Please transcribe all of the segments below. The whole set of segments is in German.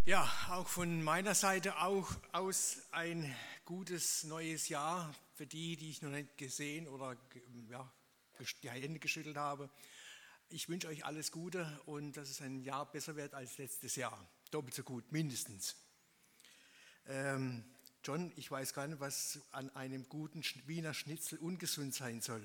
Ja, auch von meiner Seite aus ein gutes neues Jahr für die ich noch nicht gesehen oder die Hände geschüttelt habe. Ich wünsche euch alles Gute und dass es ein Jahr besser wird als letztes Jahr. Doppelt so gut, mindestens. John, ich weiß gar nicht, was an einem guten Wiener Schnitzel ungesund sein soll.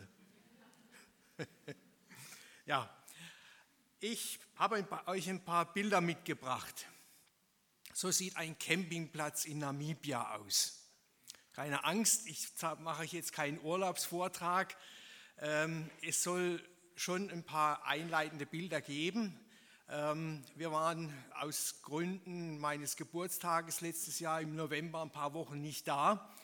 Ja, ich habe euch ein paar Bilder mitgebracht. So sieht ein Campingplatz in Namibia aus. Keine Angst, ich mache jetzt keinen Urlaubsvortrag. Es soll schon ein paar einleitende Bilder geben. Wir waren aus Gründen meines Geburtstages letztes Jahr im November ein paar Wochen nicht da.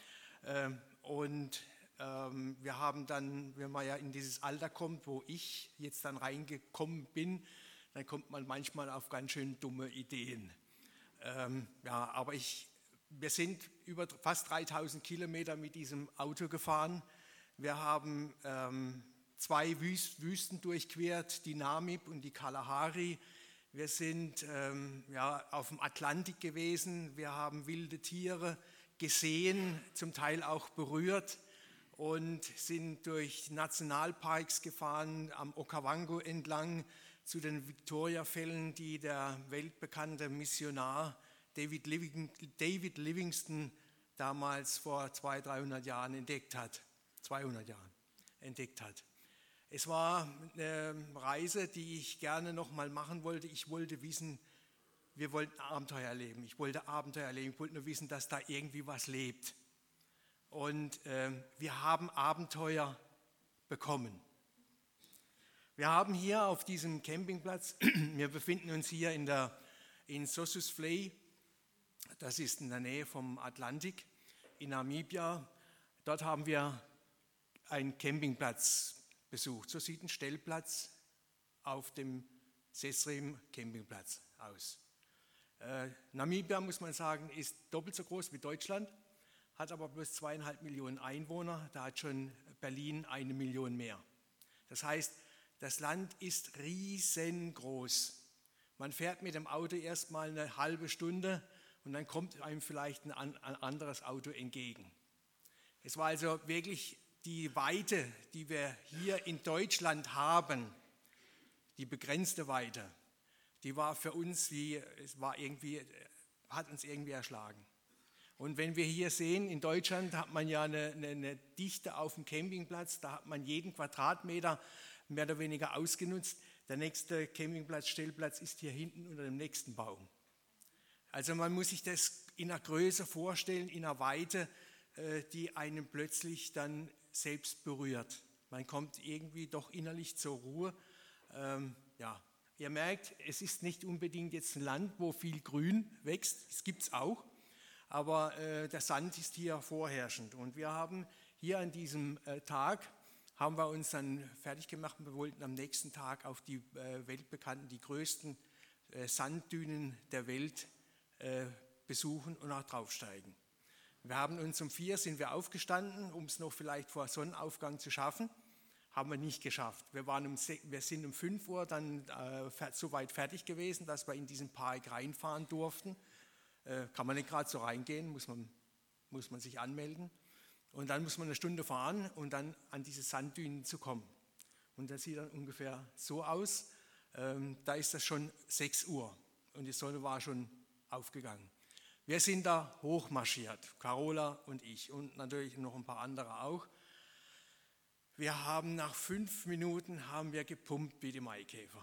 Wir haben dann, wenn man ja in dieses Alter kommt, wo ich jetzt dann reingekommen bin, dann kommt man manchmal auf ganz schön dumme Ideen. Wir sind über fast 3000 Kilometer mit diesem Auto gefahren. Wir haben 2 Wüsten durchquert, die Namib und die Kalahari. Wir sind auf dem Atlantik gewesen. Wir haben wilde Tiere gesehen, zum Teil auch berührt und sind durch Nationalparks gefahren, am Okavango entlang, zu den Victoria-Fällen, die der weltbekannte Missionar David Livingstone damals vor 200-300 Jahren entdeckt hat. 200 Jahren entdeckt hat. Es war eine Reise, die ich gerne nochmal machen wollte. Ich wollte wissen, wir wollten Abenteuer erleben. Ich wollte nur wissen, dass da irgendwie was lebt. Und wir haben Abenteuer bekommen. Wir haben hier auf diesem Campingplatz, wir befinden uns hier in Sossusvlei, das ist in der Nähe vom Atlantik, in Namibia. Dort haben wir einen Campingplatz besucht. So sieht ein Stellplatz auf dem Sesriem Campingplatz aus. Namibia, muss man sagen, ist doppelt so groß wie Deutschland, hat aber bloß 2,5 Millionen Einwohner. Da hat schon Berlin 1 Million mehr. Das heißt, das Land ist riesengroß. Man fährt mit dem Auto erstmal eine halbe Stunde und dann kommt einem vielleicht ein anderes Auto entgegen. Es war also wirklich die Weite, die wir hier in Deutschland haben, die begrenzte Weite, die war für uns hat uns irgendwie erschlagen. Und wenn wir hier sehen, in Deutschland hat man ja eine Dichte auf dem Campingplatz, da hat man jeden Quadratmeter mehr oder weniger ausgenutzt. Der nächste Campingplatz-Stellplatz ist hier hinten unter dem nächsten Baum. Also man muss sich das in einer Größe vorstellen, in einer Weite, die einen plötzlich dann selbst berührt. Man kommt irgendwie doch innerlich zur Ruhe. Ihr merkt, es ist nicht unbedingt jetzt ein Land, wo viel Grün wächst, das gibt es auch, aber der Sand ist hier vorherrschend. Und wir haben hier an diesem Tag, haben wir uns dann fertig gemacht und wir wollten am nächsten Tag auf die die größten Sanddünen der Welt besuchen und auch draufsteigen. Wir haben uns um 4 sind wir aufgestanden, um es noch vielleicht vor Sonnenaufgang zu schaffen. Haben wir nicht geschafft. Wir sind um 5 Uhr dann so weit fertig gewesen, dass wir in diesen Park reinfahren durften. Kann man nicht gerade so reingehen, muss man sich anmelden. Und dann muss man eine Stunde fahren, um dann an diese Sanddünen zu kommen. Und das sieht dann ungefähr so aus. Da ist das schon 6 Uhr und die Sonne war schon aufgegangen. Wir sind da hochmarschiert, Carola und ich und natürlich noch ein paar andere auch. Wir haben nach 5 Minuten gepumpt wie die Maikäfer.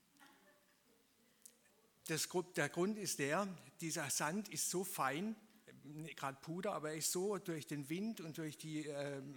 Der Grund ist dieser Sand ist so fein, gerade Puder, aber er ist so durch den Wind und durch den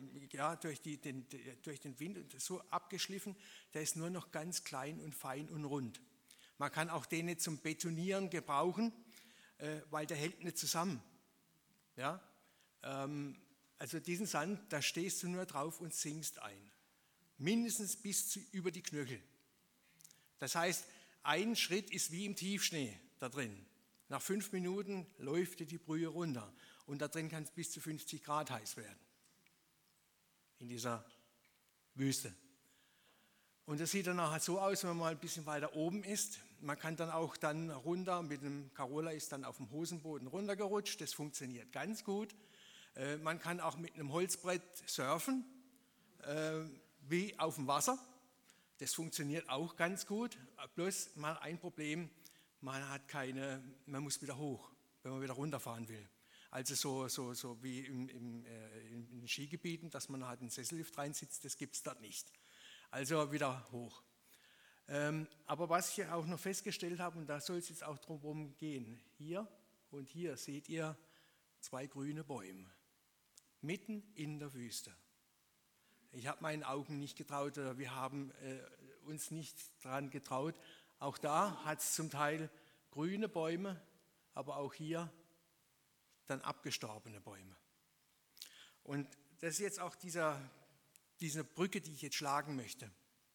Wind so abgeschliffen, der ist nur noch ganz klein und fein und rund. Man kann auch den nicht zum Betonieren gebrauchen, weil der hält nicht zusammen. Ja? Also diesen Sand, da stehst du nur drauf und sinkst ein. Mindestens bis über die Knöchel. Das heißt, ein Schritt ist wie im Tiefschnee da drin. Nach 5 Minuten läuft dir die Brühe runter und da drin kann es bis zu 50 Grad heiß werden. In dieser Wüste. Und das sieht dann nachher so aus, wenn man mal ein bisschen weiter oben ist. Man kann dann auch dann runter, mit dem Carola ist dann auf dem Hosenboden runtergerutscht, das funktioniert ganz gut. Man kann auch mit einem Holzbrett surfen, wie auf dem Wasser. Das funktioniert auch ganz gut. Bloß mal ein Problem, man muss wieder hoch, wenn man wieder runterfahren will. Also so wie in den Skigebieten, dass man halt in den Sessellift reinsitzt, das gibt es dort nicht. Also wieder hoch. Aber was ich auch noch festgestellt habe, und da soll es jetzt auch darum gehen, hier und hier seht ihr 2 grüne Bäume, mitten in der Wüste. Ich habe meinen Augen nicht getraut, oder wir haben uns nicht daran getraut. Auch da hat es zum Teil grüne Bäume, aber auch hier dann abgestorbene Bäume. Und das ist jetzt auch diese Brücke, die ich jetzt schlagen möchte.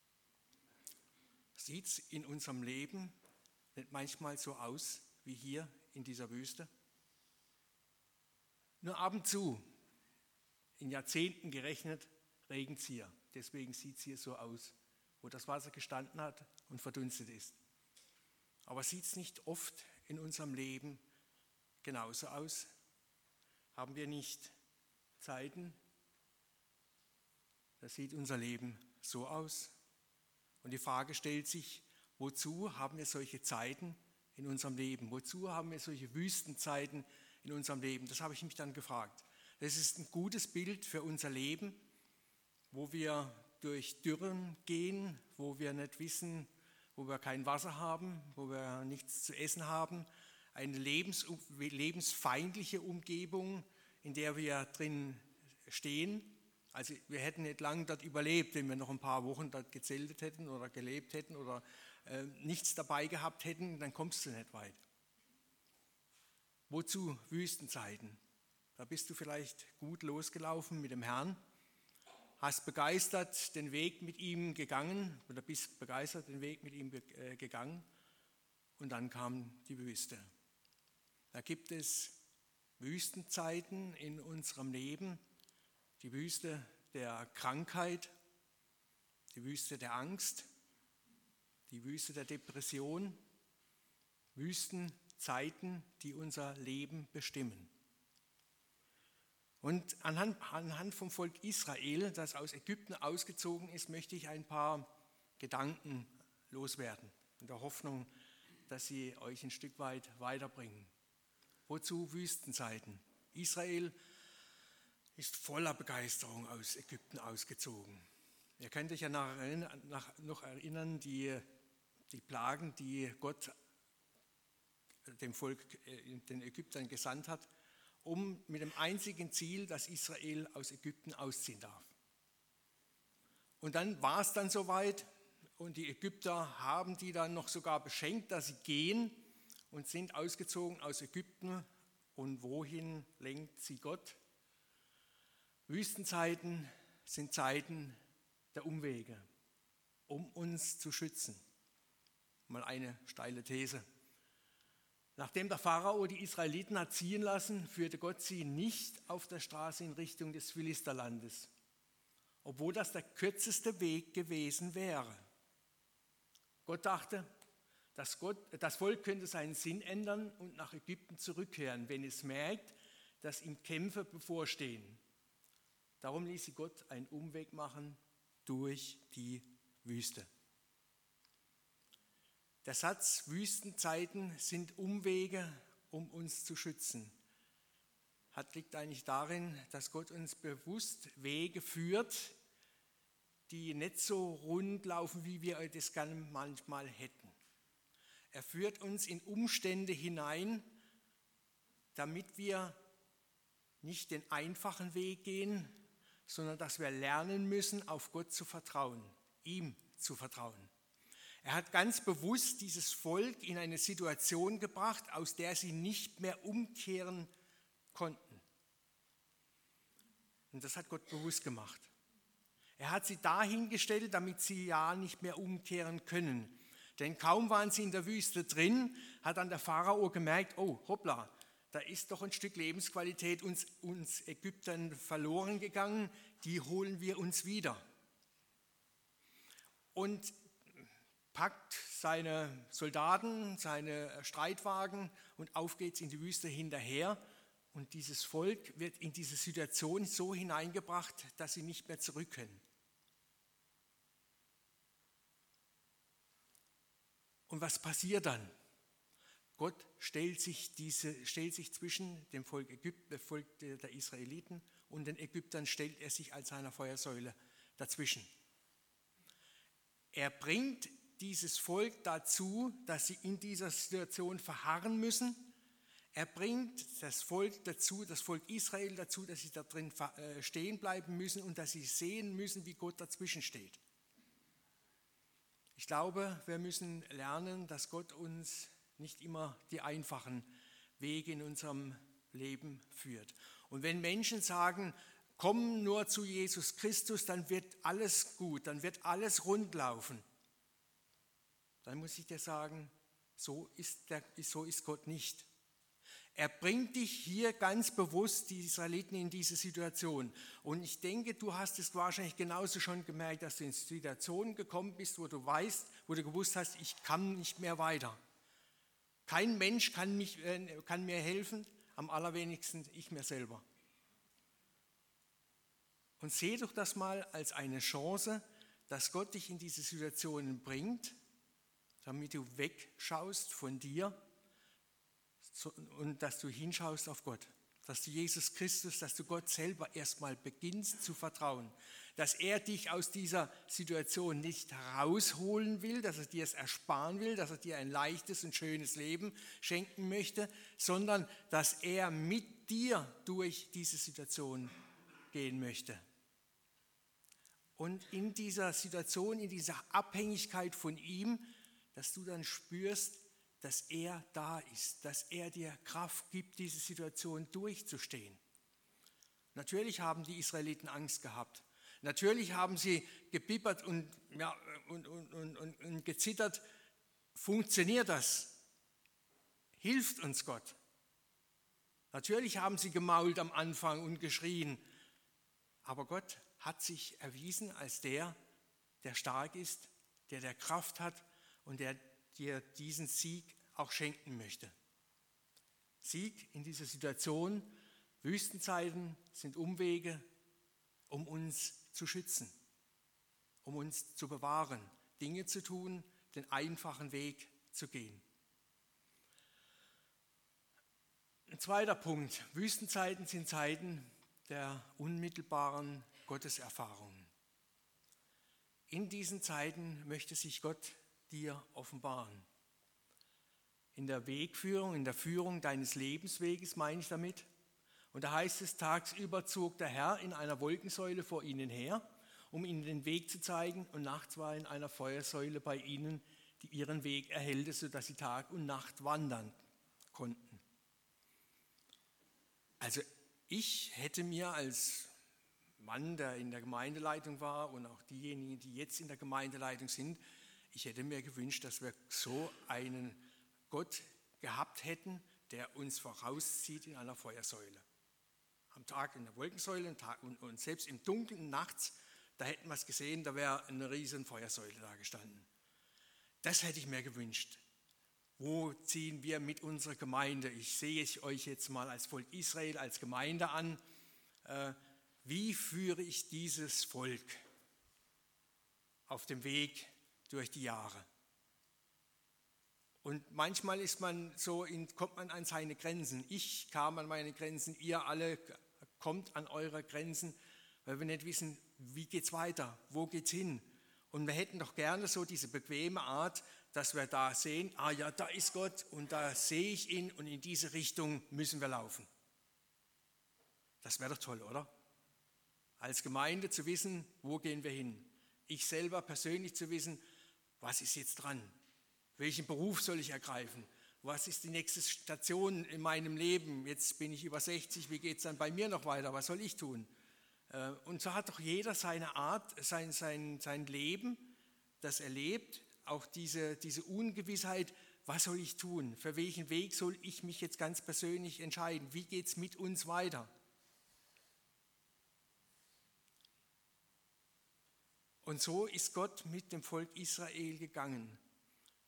Sieht es in unserem Leben nicht manchmal so aus wie hier in dieser Wüste? Nur ab und zu, in Jahrzehnten gerechnet, regnet es hier. Deswegen sieht es hier so aus, wo das Wasser gestanden hat und verdunstet ist. Aber sieht es nicht oft in unserem Leben genauso aus? Haben wir nicht Zeiten, da sieht unser Leben so aus? Und die Frage stellt sich, wozu haben wir solche Zeiten in unserem Leben? Wozu haben wir solche Wüstenzeiten in unserem Leben? Das habe ich mich dann gefragt. Das ist ein gutes Bild für unser Leben, wo wir durch Dürren gehen, wo wir nicht wissen, wo wir kein Wasser haben, wo wir nichts zu essen haben, eine lebensfeindliche Umgebung, in der wir drin stehen. Also wir hätten nicht lange dort überlebt, wenn wir noch ein paar Wochen dort gezeltet hätten oder gelebt hätten oder nichts dabei gehabt hätten, dann kommst du nicht weit. Wozu Wüstenzeiten? Da bist du vielleicht gut losgelaufen mit dem Herrn, hast begeistert den Weg mit ihm gegangen oder bist begeistert den Weg mit ihm gegangen und dann kam die Wüste. Da gibt es Wüstenzeiten in unserem Leben, die Wüste der Krankheit, die Wüste der Angst, die Wüste der Depression, Wüstenzeiten, die unser Leben bestimmen. Und anhand vom Volk Israel, das aus Ägypten ausgezogen ist, möchte ich ein paar Gedanken loswerden, in der Hoffnung, dass sie euch ein Stück weit weiterbringen. Wozu Wüstenzeiten? Israel ist voller Begeisterung aus Ägypten ausgezogen. Ihr könnt euch ja noch erinnern, die Plagen, die Gott dem Volk, den Ägyptern gesandt hat, mit dem einzigen Ziel, dass Israel aus Ägypten ausziehen darf. Und dann war es dann soweit und die Ägypter haben die dann noch sogar beschenkt, dass sie gehen und sind ausgezogen aus Ägypten. Und wohin lenkt sie Gott? Wüstenzeiten sind Zeiten der Umwege, um uns zu schützen. Mal eine steile These. Nachdem der Pharao die Israeliten hat ziehen lassen, führte Gott sie nicht auf der Straße in Richtung des Philisterlandes, obwohl das der kürzeste Weg gewesen wäre. Gott dachte, das Volk könnte seinen Sinn ändern und nach Ägypten zurückkehren, wenn es merkt, dass ihm Kämpfe bevorstehen. Darum ließ sie Gott einen Umweg machen durch die Wüste. Der Satz, Wüstenzeiten sind Umwege, um uns zu schützen, liegt eigentlich darin, dass Gott uns bewusst Wege führt, die nicht so rund laufen, wie wir das gerne manchmal hätten. Er führt uns in Umstände hinein, damit wir nicht den einfachen Weg gehen, sondern dass wir lernen müssen, auf Gott zu vertrauen, ihm zu vertrauen. Er hat ganz bewusst dieses Volk in eine Situation gebracht, aus der sie nicht mehr umkehren konnten. Und das hat Gott bewusst gemacht. Er hat sie dahingestellt, damit sie ja nicht mehr umkehren können. Denn kaum waren sie in der Wüste drin, hat dann der Pharao gemerkt, oh hoppla, da ist doch ein Stück Lebensqualität uns Ägyptern verloren gegangen, die holen wir uns wieder. Und packt seine Soldaten, seine Streitwagen und auf geht's in die Wüste hinterher. Und dieses Volk wird in diese Situation so hineingebracht, dass sie nicht mehr zurück können. Und was passiert dann? Gott stellt sich zwischen dem Volk Ägypten, dem Volk der Israeliten und den Ägyptern, stellt er sich als seiner Feuersäule dazwischen. Er bringt dieses Volk dazu, dass sie in dieser Situation verharren müssen. Er bringt das Volk dazu, das Volk Israel dazu, dass sie da drin stehen bleiben müssen und dass sie sehen müssen, wie Gott dazwischen steht. Ich glaube, wir müssen lernen, dass Gott uns nicht immer die einfachen Wege in unserem Leben führt. Und wenn Menschen sagen, komm nur zu Jesus Christus, dann wird alles gut, dann wird alles rund laufen, dann muss ich dir sagen, so ist Gott nicht. Er bringt dich hier ganz bewusst, die Israeliten, in diese Situation. Und ich denke, du hast es wahrscheinlich genauso schon gemerkt, dass du in Situationen gekommen bist, wo du gewusst hast, ich kann nicht mehr weiter. Kein Mensch kann mir helfen, am allerwenigsten ich mir selber. Und sehe doch das mal als eine Chance, dass Gott dich in diese Situationen bringt, damit du wegschaust von dir und dass du hinschaust auf Gott, dass du Jesus Christus, dass du Gott selber erstmal beginnst zu vertrauen, dass er dich aus dieser Situation nicht herausholen will, dass er dir es ersparen will, dass er dir ein leichtes und schönes Leben schenken möchte, sondern dass er mit dir durch diese Situation gehen möchte. Und in dieser Situation, in dieser Abhängigkeit von ihm, dass du dann spürst, dass er da ist, dass er dir Kraft gibt, diese Situation durchzustehen. Natürlich haben die Israeliten Angst gehabt. Natürlich haben sie gebibbert und gezittert. Funktioniert das? Hilft uns Gott? Natürlich haben sie gemault am Anfang und geschrien. Aber Gott hat sich erwiesen als der stark ist, der Kraft hat und der dir diesen Sieg auch schenken möchte. Sieg in dieser Situation, Wüstenzeiten sind Umwege, um uns zu schützen, um uns zu bewahren, Dinge zu tun, den einfachen Weg zu gehen. Ein zweiter Punkt, Wüstenzeiten sind Zeiten der unmittelbaren Gotteserfahrungen. In diesen Zeiten möchte sich Gott dir offenbaren. In der Wegführung, in der Führung deines Lebensweges meine ich damit. Und da heißt es, tagsüber zog der Herr in einer Wolkensäule vor ihnen her, um ihnen den Weg zu zeigen, und nachts war in einer Feuersäule bei ihnen, die ihren Weg erhellte, sodass sie Tag und Nacht wandern konnten. Also ich hätte mir als Mann, der in der Gemeindeleitung war, und auch diejenigen, die jetzt in der Gemeindeleitung sind, ich hätte mir gewünscht, dass wir so einen Gott gehabt hätten, der uns vorauszieht in einer Feuersäule. Am Tag in der Wolkensäule und selbst im Dunkeln nachts, da hätten wir es gesehen, da wäre eine riesen Feuersäule da gestanden. Das hätte ich mir gewünscht. Wo ziehen wir mit unserer Gemeinde? Ich sehe euch jetzt mal als Volk Israel, als Gemeinde an. Wie führe ich dieses Volk auf dem Weg durch die Jahre? Und manchmal kommt man an seine Grenzen. Ich kam an meine Grenzen, ihr alle kommt an eure Grenzen, weil wir nicht wissen, wie geht's weiter, wo geht's hin. Und wir hätten doch gerne so diese bequeme Art, dass wir da sehen, ja, da ist Gott und da sehe ich ihn und in diese Richtung müssen wir laufen. Das wäre doch toll, oder? Als Gemeinde zu wissen, wo gehen wir hin. Ich selber persönlich zu wissen, was ist jetzt dran? Welchen Beruf soll ich ergreifen? Was ist die nächste Station in meinem Leben? Jetzt bin ich über 60, wie geht es dann bei mir noch weiter? Was soll ich tun? Und so hat doch jeder seine Art, sein Leben, das er lebt, auch diese Ungewissheit, was soll ich tun? Für welchen Weg soll ich mich jetzt ganz persönlich entscheiden? Wie geht es mit uns weiter? Und so ist Gott mit dem Volk Israel gegangen.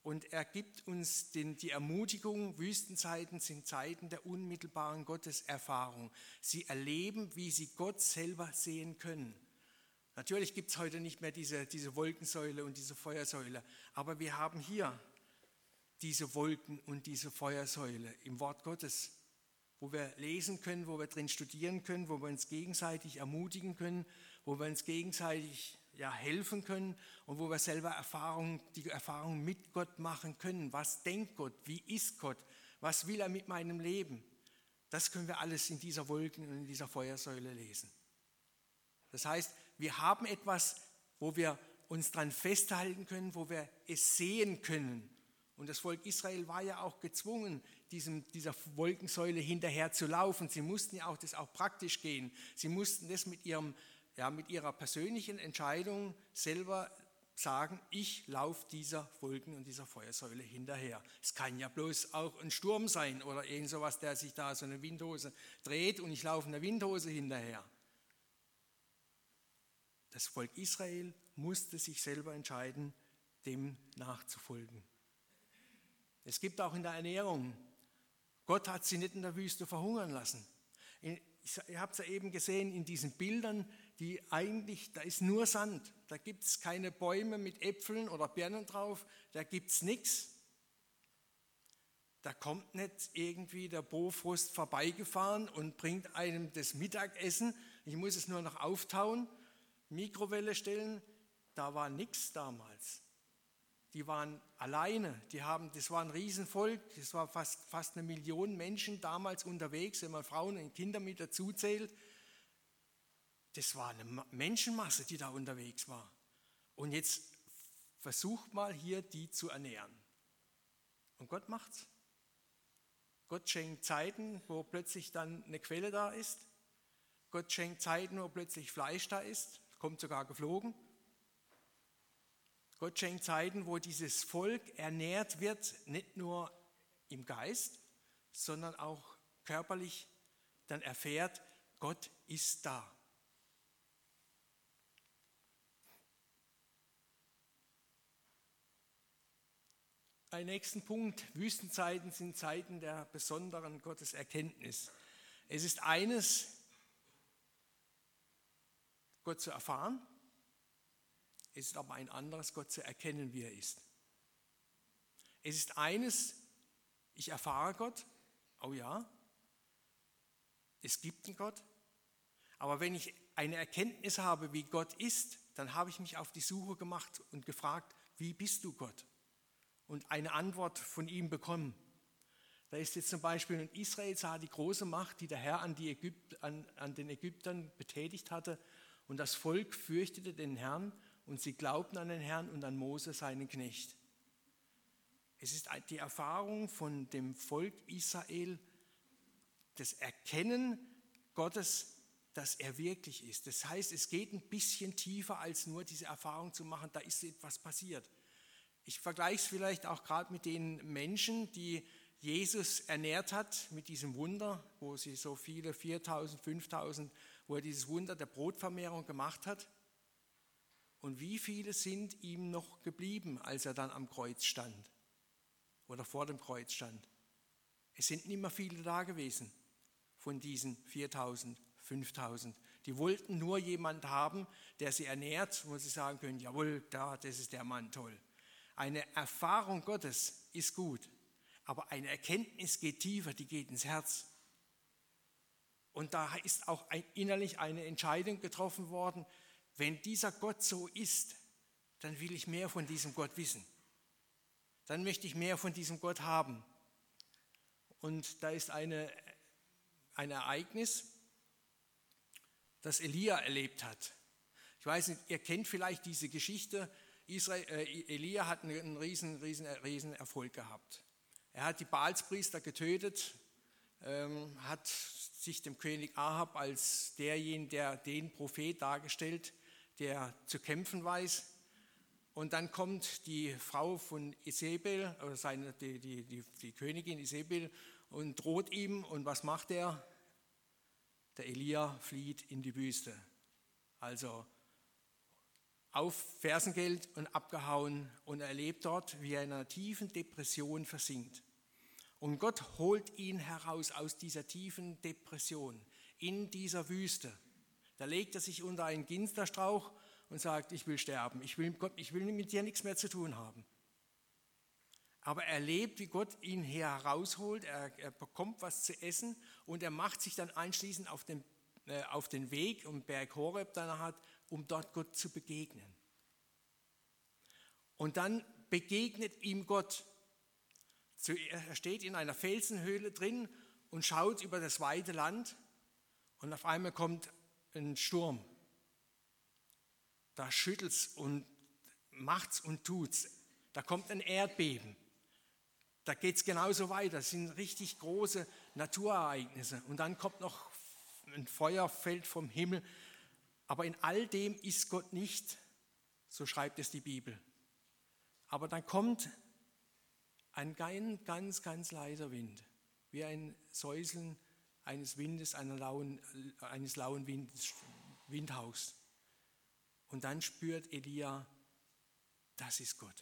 Und er gibt uns die Ermutigung, Wüstenzeiten sind Zeiten der unmittelbaren Gotteserfahrung. Sie erleben, wie sie Gott selber sehen können. Natürlich gibt es heute nicht mehr diese Wolkensäule und diese Feuersäule, aber wir haben hier diese Wolken und diese Feuersäule im Wort Gottes, wo wir lesen können, wo wir drin studieren können, wo wir uns gegenseitig ermutigen können, wo wir uns gegenseitig helfen können und wo wir selber die Erfahrung mit Gott machen können. Was denkt Gott? Wie ist Gott? Was will er mit meinem Leben? Das können wir alles in dieser Wolken und in dieser Feuersäule lesen. Das heißt, wir haben etwas, wo wir uns dran festhalten können, wo wir es sehen können. Und das Volk Israel war ja auch gezwungen, dieser Wolkensäule hinterher zu laufen. Sie mussten ja das auch praktisch gehen. Sie mussten das mit ihrer persönlichen Entscheidung selber sagen, ich laufe dieser Wolken- und dieser Feuersäule hinterher. Es kann ja bloß auch ein Sturm sein oder irgend sowas, der sich da so eine Windhose dreht und ich laufe einer Windhose hinterher. Das Volk Israel musste sich selber entscheiden, dem nachzufolgen. Es gibt auch in der Ernährung, Gott hat sie nicht in der Wüste verhungern lassen. Ihr habt es ja eben gesehen in diesen Bildern, da ist nur Sand. Da gibt es keine Bäume mit Äpfeln oder Birnen drauf, da gibt es nichts. Da kommt nicht irgendwie der Bofrost vorbeigefahren und bringt einem das Mittagessen. Ich muss es nur noch auftauen, Mikrowelle stellen, da war nichts damals. Die waren alleine, das war ein Riesenvolk, das war fast 1 Million Menschen damals unterwegs, wenn man Frauen und Kinder mit dazu zählt. Das war eine Menschenmasse, die da unterwegs war. Und jetzt versucht mal hier die zu ernähren. Und Gott macht's. Gott schenkt Zeiten, wo plötzlich dann eine Quelle da ist. Gott schenkt Zeiten, wo plötzlich Fleisch da ist, kommt sogar geflogen. Gott schenkt Zeiten, wo dieses Volk ernährt wird, nicht nur im Geist, sondern auch körperlich, dann erfährt, Gott ist da. Ein nächsten Punkt, Wüstenzeiten sind Zeiten der besonderen Gotteserkenntnis. Es ist eines, Gott zu erfahren, es ist aber ein anderes, Gott zu erkennen, wie er ist. Es ist eines, ich erfahre Gott, oh ja, es gibt einen Gott, aber wenn ich eine Erkenntnis habe, wie Gott ist, dann habe ich mich auf die Suche gemacht und gefragt, wie bist du Gott? Und eine Antwort von ihm bekommen. Da ist jetzt zum Beispiel in Israel sah die große Macht, die der Herr an den Ägyptern betätigt hatte, und das Volk fürchtete den Herrn und sie glaubten an den Herrn und an Mose, seinen Knecht. Es ist die Erfahrung von dem Volk Israel, das Erkennen Gottes, dass er wirklich ist. Das heißt, es geht ein bisschen tiefer, als nur diese Erfahrung zu machen, da ist etwas passiert. Ich vergleiche es vielleicht auch gerade mit den Menschen, die Jesus ernährt hat mit diesem Wunder, wo sie so viele, 4.000, 5.000, wo er dieses Wunder der Brotvermehrung gemacht hat. Und wie viele sind ihm noch geblieben, als er dann am Kreuz stand oder vor dem Kreuz stand? Es sind nicht mehr viele da gewesen von diesen 4.000, 5.000. Die wollten nur jemanden haben, der sie ernährt, wo sie sagen können, jawohl, das ist der Mann, toll. Eine Erfahrung Gottes ist gut, aber eine Erkenntnis geht tiefer, die geht ins Herz. Und da ist auch innerlich eine Entscheidung getroffen worden, wenn dieser Gott so ist, dann will ich mehr von diesem Gott wissen. Dann möchte ich mehr von diesem Gott haben. Und da ist ein Ereignis, das Elia erlebt hat. Ich weiß nicht, ihr kennt vielleicht diese Geschichte. Elia hat einen riesen Erfolg gehabt. Er hat die Baalspriester getötet, hat sich dem König Ahab als derjenige, der den Prophet dargestellt, der zu kämpfen weiß. Und dann kommt die Frau von Isabel, oder die Königin Isabel, und droht ihm. Und was macht er? Der Elia flieht in die Wüste. Also auf Fersengeld und abgehauen und erlebt dort, wie er in einer tiefen Depression versinkt. Und Gott holt ihn heraus aus dieser tiefen Depression, in dieser Wüste. Da legt er sich unter einen Ginsterstrauch und sagt, ich will sterben, ich will mit dir nichts mehr zu tun haben. Aber er erlebt, wie Gott ihn hier herausholt, er bekommt was zu essen und er macht sich dann anschließend auf den Weg, um Berg Horeb danach hat, um dort Gott zu begegnen. Und dann begegnet ihm Gott. Er steht in einer Felsenhöhle drin und schaut über das weite Land und auf einmal kommt ein Sturm. Da schüttelt's und macht's und tut's. Da kommt ein Erdbeben. Da geht es genauso weiter. Das sind richtig große Naturereignisse. Und dann kommt noch ein Feuerfeld vom Himmel. Aber in all dem ist Gott nicht, so schreibt es die Bibel. Aber dann kommt ein ganz, ganz leiser Wind, wie ein Säuseln eines Windes, eines lauen Windhauchs. Und dann spürt Elia, das ist Gott.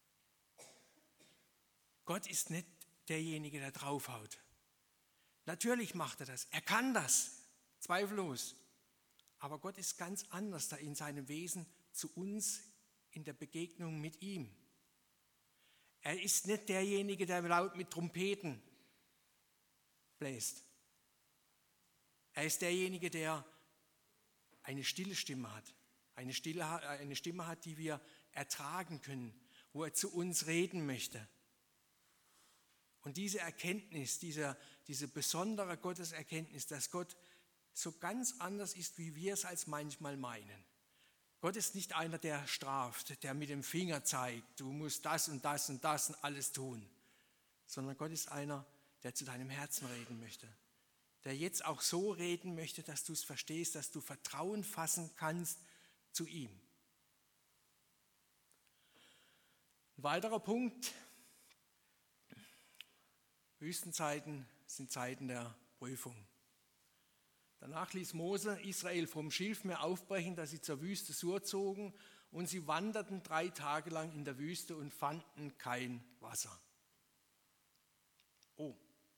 Gott ist nicht derjenige, der draufhaut. Natürlich macht er das. Er kann das, zweifellos. Aber Gott ist ganz anders da in seinem Wesen zu uns in der Begegnung mit ihm. Er ist nicht derjenige, der laut mit Trompeten bläst. Er ist derjenige, der eine stille Stimme hat. Eine Stimme hat, die wir ertragen können, wo er zu uns reden möchte. Und diese Erkenntnis, diese besondere Gotteserkenntnis, dass Gott so ganz anders ist, wie wir es als manchmal meinen. Gott ist nicht einer, der straft, der mit dem Finger zeigt, du musst das und das und das und alles tun, sondern Gott ist einer, der zu deinem Herzen reden möchte, der jetzt auch so reden möchte, dass du es verstehst, dass du Vertrauen fassen kannst zu ihm. Ein weiterer Punkt: Wüstenzeiten sind Zeiten der Prüfung. Danach ließ Mose Israel vom Schilfmeer aufbrechen, dass sie zur Wüste Sur zogen, und sie wanderten 3 Tage lang in der Wüste und fanden kein Wasser. Oh,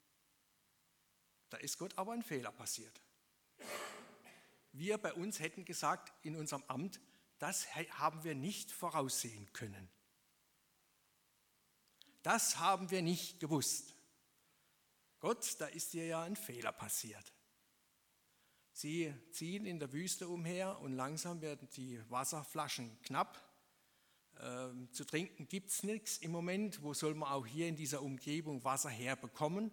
da ist Gott aber ein Fehler passiert. Wir bei uns hätten gesagt in unserem Amt, das haben wir nicht voraussehen können. Das haben wir nicht gewusst. Gott, da ist dir ja ein Fehler passiert. Sie ziehen in der Wüste umher und langsam werden die Wasserflaschen knapp. Zu trinken gibt es nichts im Moment. Wo soll man auch hier in dieser Umgebung Wasser herbekommen?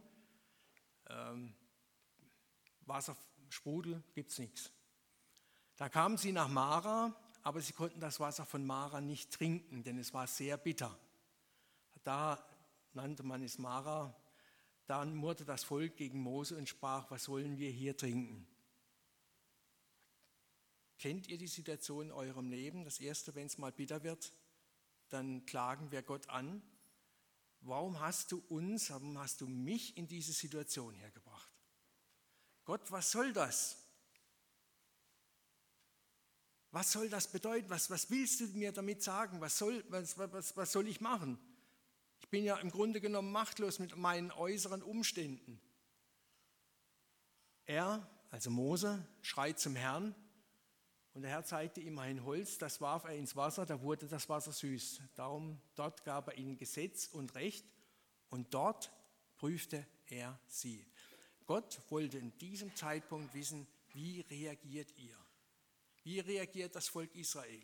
Wassersprudel gibt es nichts. Da kamen sie nach Mara, aber sie konnten das Wasser von Mara nicht trinken, denn es war sehr bitter. Da nannte man es Mara. Dann murrte das Volk gegen Mose und sprach, was sollen wir hier trinken? Kennt ihr die Situation in eurem Leben? Das Erste, wenn es mal bitter wird, dann klagen wir Gott an. Warum hast du mich in diese Situation hergebracht? Gott, was soll das? Was soll das bedeuten? Was willst du mir damit sagen? Was soll ich machen? Ich bin ja im Grunde genommen machtlos mit meinen äußeren Umständen. Er, also Mose, schreit zum Herrn und der Herr zeigte ihm ein Holz, das warf er ins Wasser, da wurde das Wasser süß. Dort gab er ihnen Gesetz und Recht und dort prüfte er sie. Gott wollte in diesem Zeitpunkt wissen, wie reagiert ihr? Wie reagiert das Volk Israel?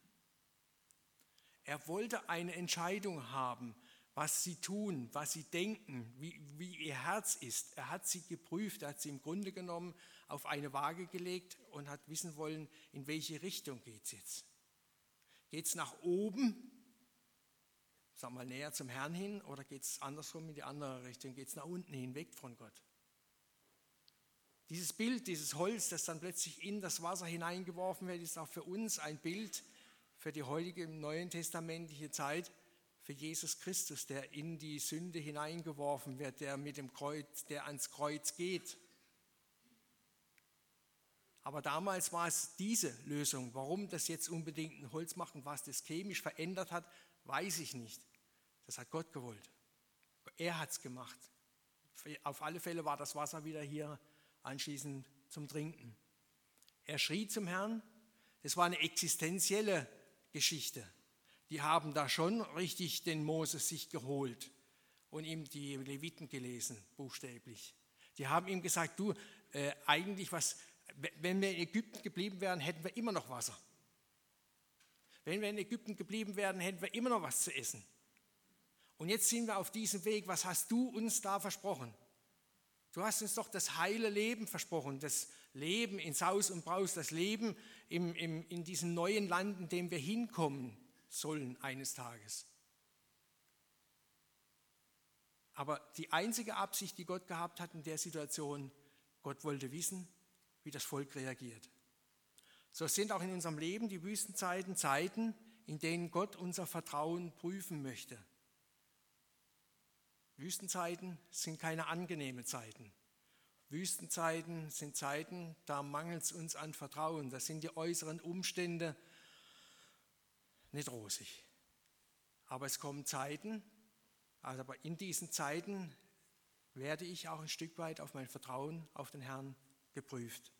Er wollte eine Entscheidung haben, was sie tun, was sie denken, wie ihr Herz ist. Er hat sie geprüft, er hat sie im Grunde genommen auf eine Waage gelegt und hat wissen wollen, in welche Richtung geht es jetzt. Geht es nach oben, sagen wir mal näher zum Herrn hin, oder geht es andersrum in die andere Richtung, geht es nach unten hin, weg von Gott. Dieses Bild, dieses Holz, das dann plötzlich in das Wasser hineingeworfen wird, ist auch für uns ein Bild für die heutige im Neuen Testamentliche Zeit, für Jesus Christus, der in die Sünde hineingeworfen wird, der mit dem Kreuz, der ans Kreuz geht. Aber damals war es diese Lösung. Warum das jetzt unbedingt ein Holz macht und was das chemisch verändert hat, weiß ich nicht. Das hat Gott gewollt. Er hat es gemacht. Auf alle Fälle war das Wasser wieder hier anschließend zum Trinken. Er schrie zum Herrn. Das war eine existenzielle Geschichte. Die haben da schon richtig den Moses sich geholt und ihm die Leviten gelesen, buchstäblich. Die haben ihm gesagt, du, eigentlich wenn wir in Ägypten geblieben wären, hätten wir immer noch Wasser. Wenn wir in Ägypten geblieben wären, hätten wir immer noch was zu essen. Und jetzt sind wir auf diesem Weg. Was hast du uns da versprochen? Du hast uns doch das heile Leben versprochen, das Leben in Saus und Braus, das Leben in diesem neuen Land, in dem wir hinkommen sollen eines Tages. Aber die einzige Absicht, die Gott gehabt hat in der Situation, Gott wollte wissen, wie das Volk reagiert. So sind auch in unserem Leben die Wüstenzeiten Zeiten, in denen Gott unser Vertrauen prüfen möchte. Wüstenzeiten sind keine angenehmen Zeiten. Wüstenzeiten sind Zeiten, da mangelt es uns an Vertrauen. Da sind die äußeren Umstände nicht rosig. Aber es kommen Zeiten, aber in diesen Zeiten werde ich auch ein Stück weit auf mein Vertrauen auf den Herrn geprüft.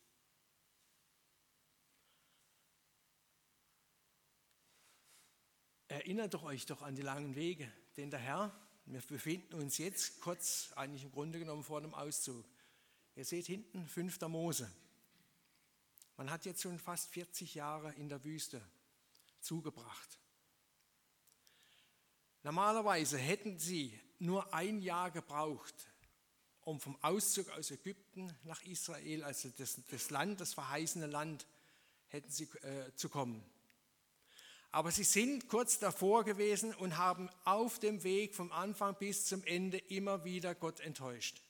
Erinnert euch doch an die langen Wege, denn der Herr, wir befinden uns jetzt kurz, eigentlich im Grunde genommen vor dem Auszug. Ihr seht hinten 5. Mose. Man hat jetzt schon fast 40 Jahre in der Wüste zugebracht. Normalerweise hätten sie nur ein Jahr gebraucht, um vom Auszug aus Ägypten nach Israel, also das Land, das verheißene Land, hätten sie zu kommen. Aber sie sind kurz davor gewesen und haben auf dem Weg vom Anfang bis zum Ende immer wieder Gott enttäuscht.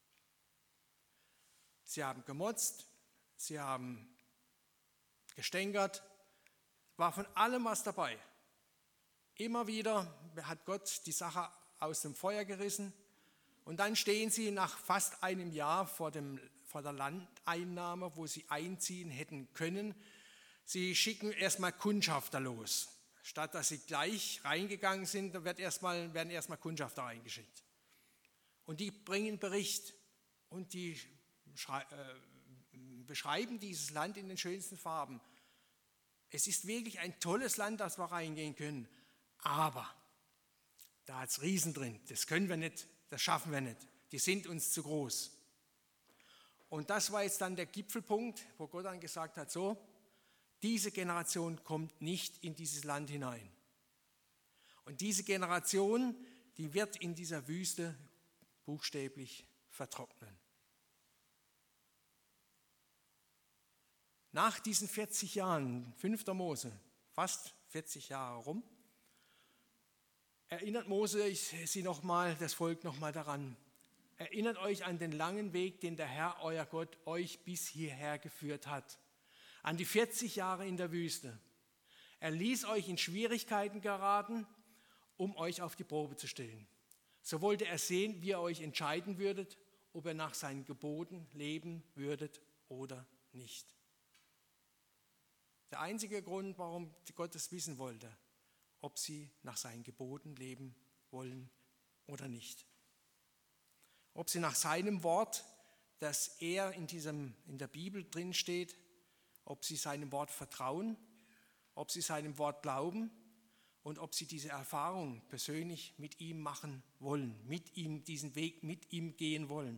Sie haben gemotzt, sie haben gestänkert, war von allem was dabei. Immer wieder hat Gott die Sache aus dem Feuer gerissen und dann stehen sie nach fast einem Jahr vor der Landeinnahme, wo sie einziehen hätten können. Sie schicken erstmal Kundschafter los. Statt dass sie gleich reingegangen sind, werden erstmal Kundschafter reingeschickt. Und die bringen Bericht und die beschreiben dieses Land in den schönsten Farben. Es ist wirklich ein tolles Land, das wir reingehen können. Aber da hat es Riesen drin. Das können wir nicht, das schaffen wir nicht. Die sind uns zu groß. Und das war jetzt dann der Gipfelpunkt, wo Gott dann gesagt hat, so, diese Generation kommt nicht in dieses Land hinein. Und diese Generation, die wird in dieser Wüste buchstäblich vertrocknen. Nach diesen 40 Jahren, 5. Mose, fast 40 Jahre rum, erinnert Mose sie nochmal, das Volk nochmal daran. Erinnert euch an den langen Weg, den der Herr, euer Gott, euch bis hierher geführt hat. An die 40 Jahre in der Wüste. Er ließ euch in Schwierigkeiten geraten, um euch auf die Probe zu stellen. So wollte er sehen, wie ihr euch entscheiden würdet, ob ihr nach seinen Geboten leben würdet oder nicht. Der einzige Grund, warum Gott es wissen wollte, ob sie nach seinen Geboten leben wollen oder nicht. Ob sie nach seinem Wort, das er in der Bibel drin steht, ob sie seinem Wort vertrauen, ob sie seinem Wort glauben und ob sie diese Erfahrung persönlich mit ihm machen wollen, mit ihm diesen Weg mit ihm gehen wollen.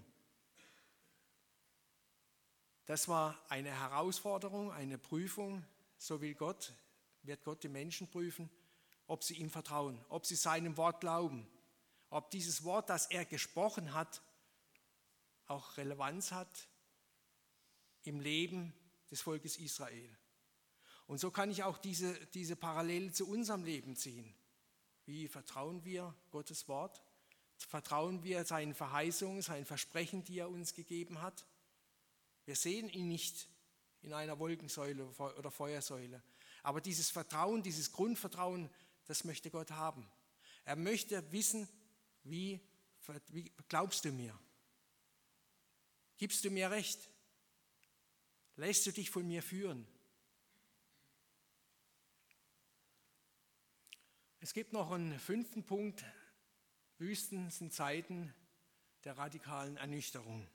Das war eine Herausforderung, eine Prüfung, so wird Gott die Menschen prüfen, ob sie ihm vertrauen, ob sie seinem Wort glauben, ob dieses Wort, das er gesprochen hat, auch Relevanz hat im Leben des Volkes Israel. Und so kann ich auch diese Parallele zu unserem Leben ziehen. Wie vertrauen wir Gottes Wort? Vertrauen wir seinen Verheißungen, seinen Versprechen, die er uns gegeben hat? Wir sehen ihn nicht in einer Wolkensäule oder Feuersäule. Aber dieses Vertrauen, dieses Grundvertrauen, das möchte Gott haben. Er möchte wissen, wie glaubst du mir? Gibst du mir recht? Lässt du dich von mir führen? Es gibt noch einen 5. Punkt. Wüsten sind Zeiten der radikalen Ernüchterung.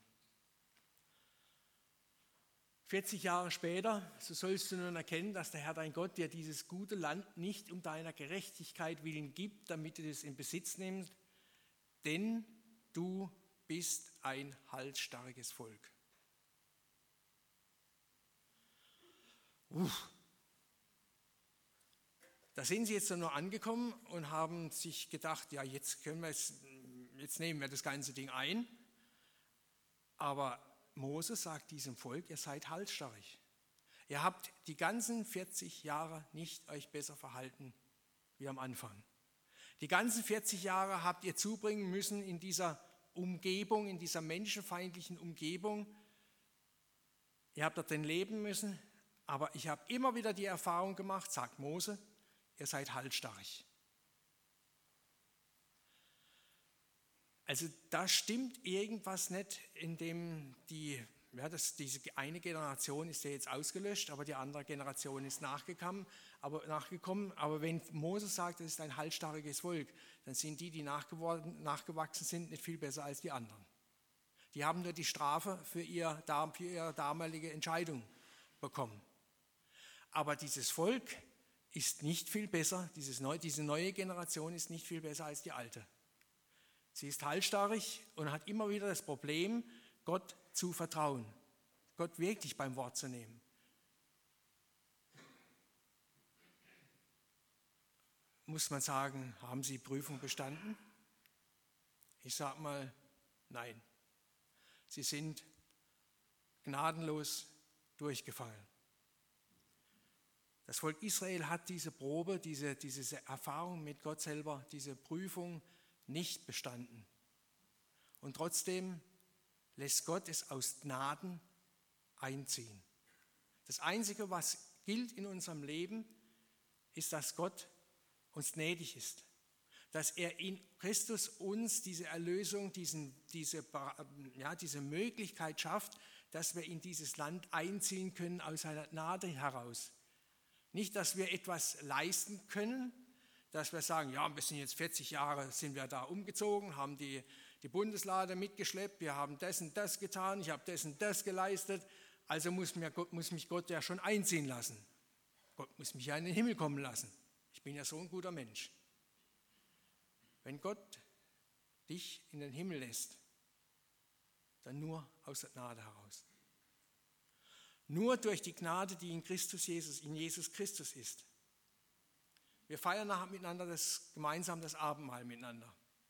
40 Jahre später, so sollst du nun erkennen, dass der Herr dein Gott dir dieses gute Land nicht um deiner Gerechtigkeit willen gibt, damit du es in Besitz nimmst, denn du bist ein halsstarriges Volk. Da sind sie jetzt nur angekommen und haben sich gedacht, ja, jetzt nehmen wir das ganze Ding ein. Aber Mose sagt diesem Volk, ihr seid halsstarrig. Ihr habt die ganzen 40 Jahre nicht euch besser verhalten wie am Anfang. Die ganzen 40 Jahre habt ihr zubringen müssen in dieser Umgebung, in dieser menschenfeindlichen Umgebung. Ihr habt dort drin leben müssen, aber ich habe immer wieder die Erfahrung gemacht, sagt Mose, ihr seid halsstarrig. Also da stimmt irgendwas nicht, in dem diese eine Generation ist ja jetzt ausgelöscht, aber die andere Generation ist nachgekommen. Aber wenn Mose sagt, es ist ein halsstarriges Volk, dann sind die nachgewachsen sind, nicht viel besser als die anderen. Die haben nur die Strafe für ihre damalige Entscheidung bekommen. Aber dieses Volk ist nicht viel besser, diese neue Generation ist nicht viel besser als die alte. Sie ist halsstarrig und hat immer wieder das Problem, Gott zu vertrauen, Gott wirklich beim Wort zu nehmen. Muss man sagen, haben sie Prüfung bestanden? Ich sage mal, nein. Sie sind gnadenlos durchgefallen. Das Volk Israel hat diese Probe, diese Erfahrung mit Gott selber, diese Prüfung nicht bestanden. Und trotzdem lässt Gott es aus Gnaden einziehen. Das Einzige, was gilt in unserem Leben, ist, dass Gott uns gnädig ist. Dass er in Christus uns diese Erlösung, diese Möglichkeit schafft, dass wir in dieses Land einziehen können aus seiner Gnade heraus. Nicht, dass wir etwas leisten können, dass wir sagen, ja, wir sind jetzt 40 Jahre, sind wir da umgezogen, haben die Bundeslade mitgeschleppt, wir haben das und das getan, ich habe das und das geleistet, also muss mich Gott ja schon einziehen lassen. Gott muss mich ja in den Himmel kommen lassen. Ich bin ja so ein guter Mensch. Wenn Gott dich in den Himmel lässt, dann nur aus der Gnade heraus. Nur durch die Gnade, die in Jesus Christus ist. Wir feiern nachher miteinander gemeinsam das Abendmahl miteinander.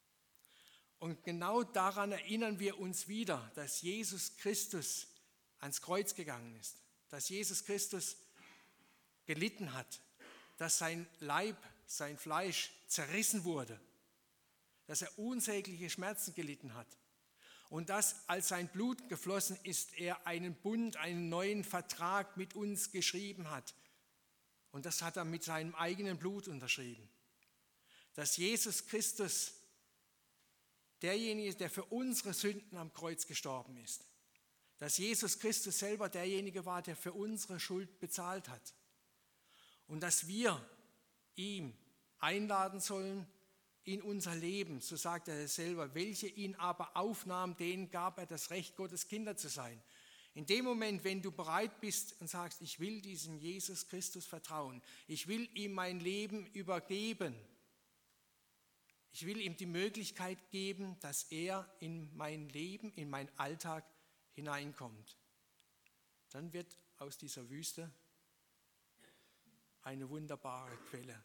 Und genau daran erinnern wir uns wieder, dass Jesus Christus ans Kreuz gegangen ist, dass Jesus Christus gelitten hat, dass sein Leib, sein Fleisch zerrissen wurde, dass er unsägliche Schmerzen gelitten hat. Und dass, als sein Blut geflossen ist, er einen Bund, einen neuen Vertrag mit uns geschrieben hat. Und das hat er mit seinem eigenen Blut unterschrieben. Dass Jesus Christus derjenige ist, der für unsere Sünden am Kreuz gestorben ist. Dass Jesus Christus selber derjenige war, der für unsere Schuld bezahlt hat. Und dass wir ihn einladen sollen in unser Leben, so sagt er selber, welche ihn aber aufnahm, denen gab er das Recht, Gottes Kinder zu sein. In dem Moment, wenn du bereit bist und sagst, ich will diesem Jesus Christus vertrauen, ich will ihm mein Leben übergeben, ich will ihm die Möglichkeit geben, dass er in mein Leben, in meinen Alltag hineinkommt, dann wird aus dieser Wüste eine wunderbare Quelle,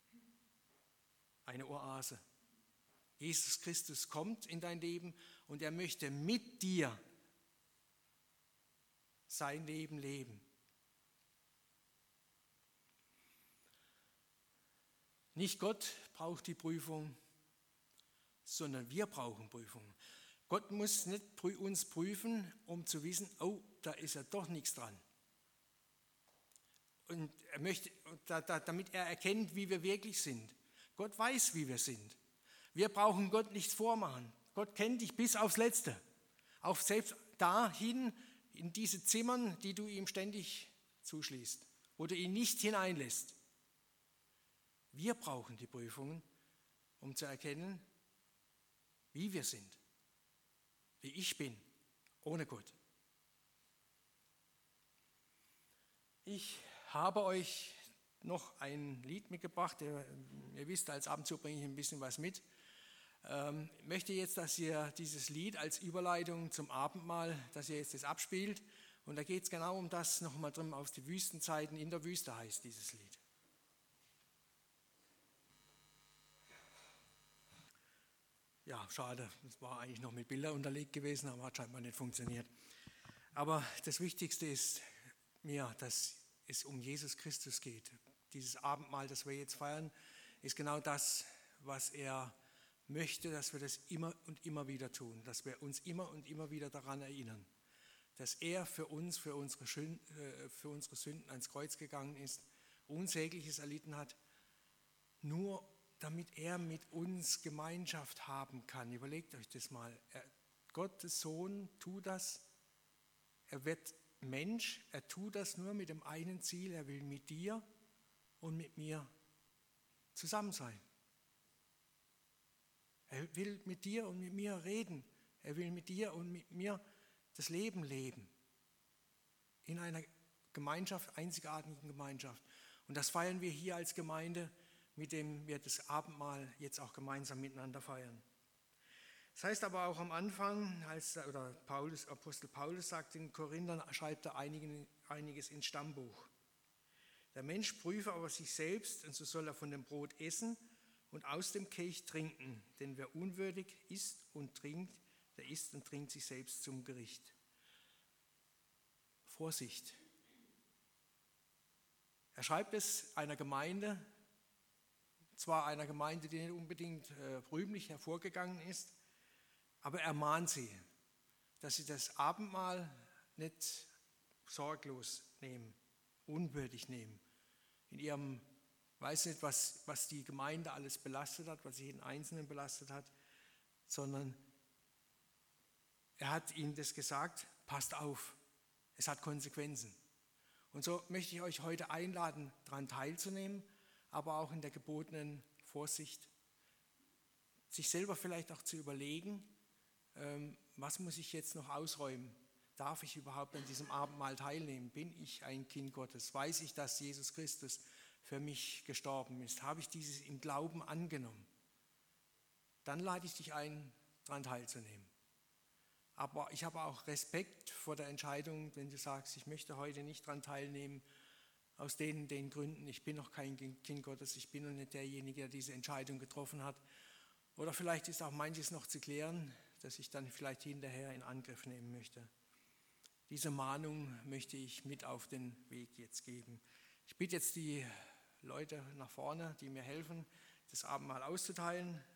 eine Oase. Jesus Christus kommt in dein Leben und er möchte mit dir sein Leben leben. Nicht Gott braucht die Prüfung, sondern wir brauchen Prüfung. Gott muss nicht uns prüfen, um zu wissen, oh, da ist ja doch nichts dran. Und er möchte, damit er erkennt, wie wir wirklich sind. Gott weiß, wie wir sind. Wir brauchen Gott nichts vormachen. Gott kennt dich bis aufs Letzte. Auch selbst dahin in diese Zimmern, die du ihm ständig zuschließt, wo du ihn nicht hineinlässt. Wir brauchen die Prüfungen, um zu erkennen, wie wir sind, wie ich bin, ohne Gott. Ich habe euch noch ein Lied mitgebracht. Ihr wisst, als Abendzug bringe ich ein bisschen was mit. Ich möchte jetzt, dass ihr dieses Lied als Überleitung zum Abendmahl, dass ihr jetzt das abspielt. Und da geht es genau um das, nochmal drin aus die Wüstenzeiten. In der Wüste heißt dieses Lied. Ja, schade, das war eigentlich noch mit Bildern unterlegt gewesen, aber hat scheinbar nicht funktioniert. Aber das Wichtigste ist mir, dass es um Jesus Christus geht. Dieses Abendmahl, das wir jetzt feiern, ist genau das, was er möchte, dass wir das immer und immer wieder tun, dass wir uns immer und immer wieder daran erinnern, dass er für uns, für unsere Sünden ans Kreuz gegangen ist, Unsägliches erlitten hat, nur damit er mit uns Gemeinschaft haben kann. Überlegt euch das mal. Gottes Sohn tut das. Er wird Mensch. Er tut das nur mit dem einen Ziel. Er will mit dir und mit mir zusammen sein. Er will mit dir und mit mir reden. Er will mit dir und mit mir das Leben leben. In einer Gemeinschaft, einzigartigen Gemeinschaft. Und das feiern wir hier als Gemeinde, mit dem wir das Abendmahl jetzt auch gemeinsam miteinander feiern. Das heißt aber auch am Anfang, Apostel Paulus sagt in Korinthern, schreibt er einiges ins Stammbuch. Der Mensch prüfe aber sich selbst, und so soll er von dem Brot essen und aus dem Kelch trinken. Denn wer unwürdig isst und trinkt, der isst und trinkt sich selbst zum Gericht. Vorsicht! Er schreibt es einer Gemeinde, zwar einer Gemeinde, die nicht unbedingt rühmlich hervorgegangen ist, aber er mahnt sie, dass sie das Abendmahl nicht sorglos nehmen, unwürdig nehmen. In ihrem, weiß nicht, was die Gemeinde alles belastet hat, was jeden Einzelnen belastet hat, sondern er hat ihnen das gesagt, passt auf, es hat Konsequenzen. Und so möchte ich euch heute einladen, daran teilzunehmen, aber auch in der gebotenen Vorsicht, sich selber vielleicht auch zu überlegen, was muss ich jetzt noch ausräumen? Darf ich überhaupt an diesem Abendmahl teilnehmen? Bin ich ein Kind Gottes? Weiß ich, dass Jesus Christus für mich gestorben ist? Habe ich dieses im Glauben angenommen? Dann lade ich dich ein, daran teilzunehmen. Aber ich habe auch Respekt vor der Entscheidung, wenn du sagst, ich möchte heute nicht daran teilnehmen, aus den Gründen, ich bin noch kein Kind Gottes, ich bin noch nicht derjenige, der diese Entscheidung getroffen hat. Oder vielleicht ist auch manches noch zu klären, dass ich dann vielleicht hinterher in Angriff nehmen möchte. Diese Mahnung möchte ich mit auf den Weg jetzt geben. Ich bitte jetzt die Leute nach vorne, die mir helfen, das Abendmahl auszuteilen.